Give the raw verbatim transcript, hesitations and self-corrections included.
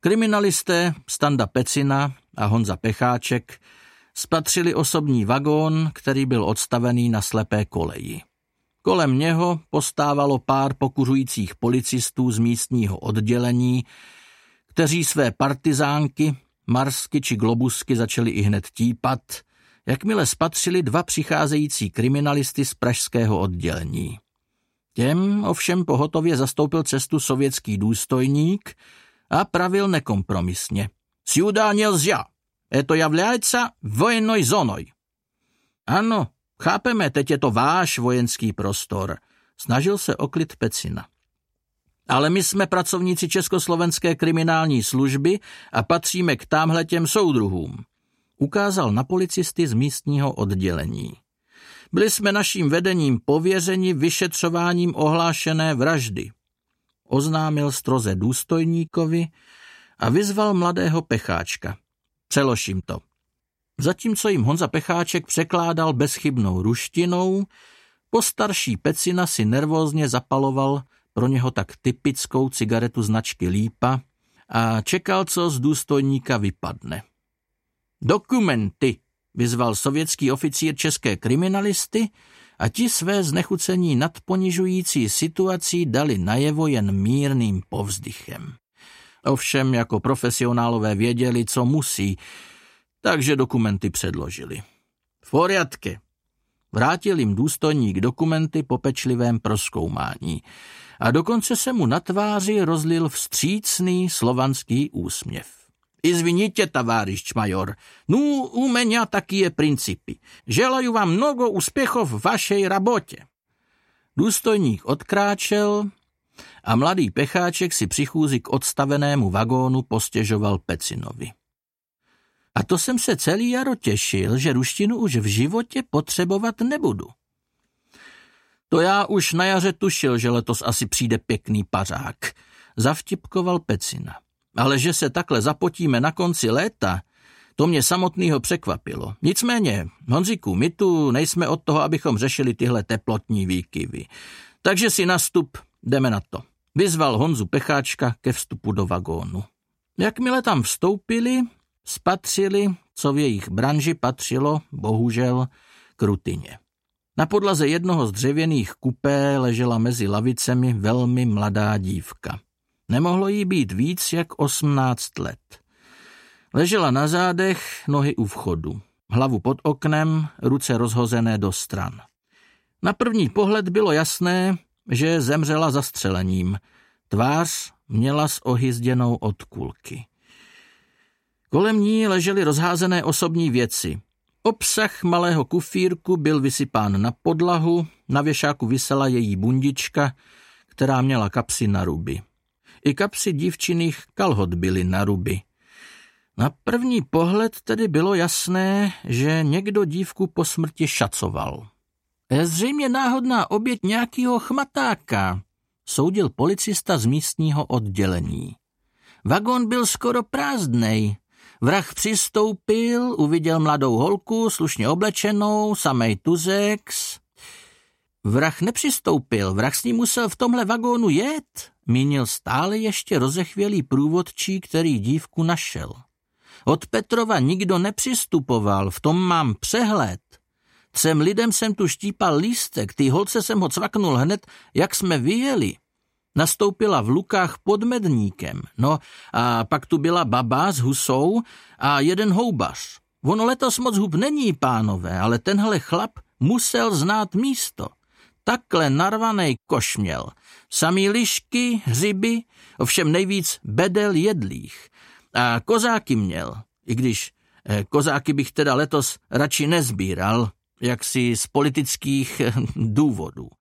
Kriminalisté Standa Pecina a Honza Pecháček spatřili osobní vagón, který byl odstavený na slepé koleji. Kolem něho postávalo pár pokuřujících policistů z místního oddělení, kteří své partizánky, marsky či globusky začali ihned típat, jakmile spatřili dva přicházející kriminalisty z pražského oddělení. Těm ovšem pohotově zastoupil cestu sovětský důstojník a pravil nekompromisně. Sjuda nelsja, to javляется vojennou zónou. Ano, chápeme, teď je to váš vojenský prostor, snažil se o klid Pecina. Ale my jsme pracovníci Československé kriminální služby a patříme k támhletěm soudruhům. Ukázal na policisty z místního oddělení. Byli jsme naším vedením pověřeni vyšetřováním ohlášené vraždy. Oznámil stroze důstojníkovi a vyzval mladého Pecháčka. Přelož jim to. Zatímco jim Honza Pecháček překládal bezchybnou ruštinou, postarší Pecina si nervózně zapaloval pro něho tak typickou cigaretu značky Lípa a čekal, co z důstojníka vypadne. Dokumenty, vyzval sovětský oficír české kriminalisty a ti své znechucení nad ponižující situací dali najevo jen mírným povzdychem. Ovšem jako profesionálové věděli, co musí, takže dokumenty předložili. V poriadke. Vrátil jim důstojník dokumenty po pečlivém prozkoumání a dokonce se mu na tváři rozlil vstřícný slovanský úsměv. Izviníte, tavárišč major, no u mě taky je principy. Želaju vám mnogo úspěchov v vašej rabotě. Důstojník odkráčel a mladý Pecháček si při chůzi k odstavenému vagónu postěžoval Pecinovi. A to jsem se celý jaro těšil, že ruštinu už v životě potřebovat nebudu. To já už na jaře tušil, že letos asi přijde pěkný pařák, zavtipkoval Pecina. Ale že se takhle zapotíme na konci léta, to mě samotnýho překvapilo. Nicméně, Honziku, my tu nejsme od toho, abychom řešili tyhle teplotní výkyvy. Takže si nastup, jdeme na to. Vyzval Honzu Pecháčka ke vstupu do vagónu. Jakmile tam vstoupili, spatřili, co v jejich branži patřilo, bohužel, k rutině. Na podlaze jednoho z dřevěných kupé ležela mezi lavicemi velmi mladá dívka. Nemohlo jí být víc jak osmnáct let. Ležela na zádech, nohy u vchodu, hlavu pod oknem, ruce rozhozené do stran. Na první pohled bylo jasné, že zemřela zastřelením. Tvář měla zohyzděnou od kulky. Kolem ní ležely rozházené osobní věci. Obsah malého kufírku byl vysypán na podlahu, na věšáku visela její bundička, která měla kapsy na ruby. I kapsy dívčiných kalhot byly na ruby. Na první pohled tedy bylo jasné, že někdo dívku po smrti šacoval. Zřejmě náhodná oběť nějakého chmatáka, soudil policista z místního oddělení. Vagón byl skoro prázdnej. Vrah přistoupil, uviděl mladou holku, slušně oblečenou, samej tuzex. Vrah nepřistoupil, vrah s ním musel v tomhle vagónu jet, mínil stále ještě rozechvělý průvodčí, který dívku našel. Od Petrova nikdo nepřistupoval, v tom mám přehled. Třem lidem jsem tu štípal lístek, ty holce jsem ho cvaknul hned, jak jsme vyjeli. Nastoupila v Lukách pod Medníkem, no a pak tu byla baba s husou a jeden houbař. Ono letos moc hub není, pánové, ale tenhle chlap musel znát místo. Takhle narvanej koš měl. Samý lišky, hřiby, ovšem nejvíc bedel jedlých. A kozáky měl, i když eh, kozáky bych teda letos radši nezbíral, jaksi z politických eh, důvodů.